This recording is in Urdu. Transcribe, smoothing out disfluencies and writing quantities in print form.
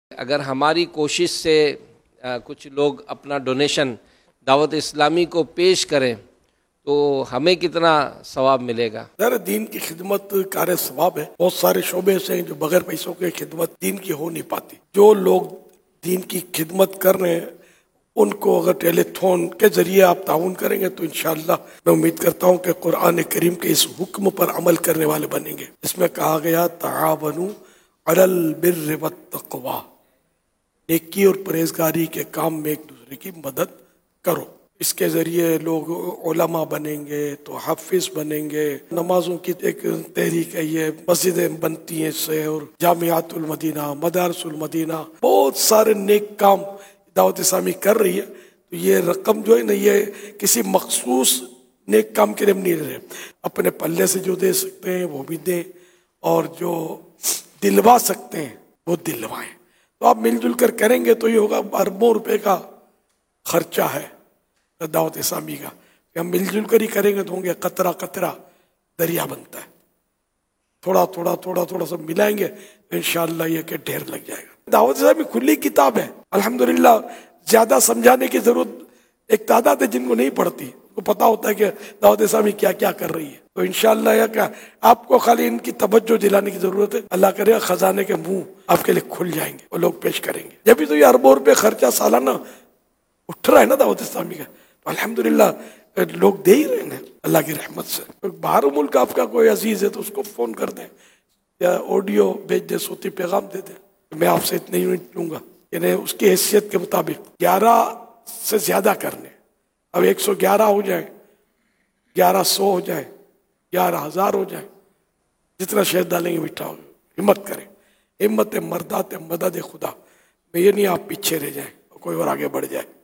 اگر ہماری کوشش سے کچھ لوگ اپنا ڈونیشن دعوت اسلامی کو پیش کریں تو ہمیں کتنا ثواب ملے گا؟ دین کی خدمت کار ثواب ہے. بہت سارے شعبے ایسے ہیں جو بغیر پیسوں کے خدمت دین کی ہو نہیں پاتی. جو لوگ دین کی خدمت کر رہے ہیں ان کو اگر ٹیلی تھون کے ذریعے آپ تعاون کریں گے تو انشاءاللہ میں امید کرتا ہوں کہ قرآن کریم کے اس حکم پر عمل کرنے والے بنیں گے. اس میں کہا گیا تعاونوا علی البر والتقوی، نیکی اور پرہیزگاری کے کام میں ایک دوسرے کی مدد کرو. اس کے ذریعے لوگ علماء بنیں گے تو حافظ بنیں گے. نمازوں کی ایک تحریک ہے، یہ مسجدیں بنتی ہیں اس سے، اور جامعات المدینہ، مدارس المدینہ، بہت سارے نیک کام دعوت اسلامی کر رہی ہے. تو یہ رقم جو ہے نا، یہ کسی مخصوص نیک کام کے لیے ہم نہیں رہے. اپنے پلے سے جو دے سکتے ہیں وہ بھی دیں، اور جو دلوا سکتے ہیں وہ دلوائیں. تو آپ مل جل کر کریں گے تو یہ ہوگا. اربوں روپے کا خرچہ ہے دعوت اسلامی کا. ہم مل جل کر ہی کریں گے تو ہوں گے قطرہ قطرہ دریا بنتا ہے. تھوڑا تھوڑا تھوڑا تھوڑا سب ملائیں گے تو انشاءاللہ یہ کہ ڈھیر لگ جائے گا. دعوت اسلامی کھلی کتاب ہے الحمدللہ. زیادہ سمجھانے کی ضرورت ایک تعداد ہے جن کو نہیں پڑھتی، ان کو پتا ہوتا ہے کہ دعوت اسلامی کیا کیا کر رہی ہے. تو انشاءاللہ یہ کہ آپ کو خالی ان کی توجہ دلانے کی ضرورت ہے. اللہ کرے خزانے کے منہ آپ کے لیے کھل جائیں گے اور لوگ پیش کریں گے. جب بھی تو یہ اربوں روپے خرچہ سالانہ اٹھ رہا ہے نا دعوت اسلامی کا، تو الحمدللہ لوگ دے ہی رہے ہیں اللہ کی رحمت سے. باہر ملک آپ کا کوئی عزیز ہے تو اس کو فون کر دیں یا آڈیو بھیج دیں، صوتی پیغام دے دیں، میں آپ سے اتنے یونٹ لوں گا. یعنی اس کی حیثیت کے مطابق 11 سے زیادہ کرنے. اب 111 ہو جائے، 1100 ہو جائے، 11,000 ہو جائے، جتنا شہد ڈالیں گے میٹھا ہوگا. ہمت کریں، ہمت مردات مدد خدا. میں یہ نہیں آپ پیچھے رہ جائیں کوئی اور آگے بڑھ جائے.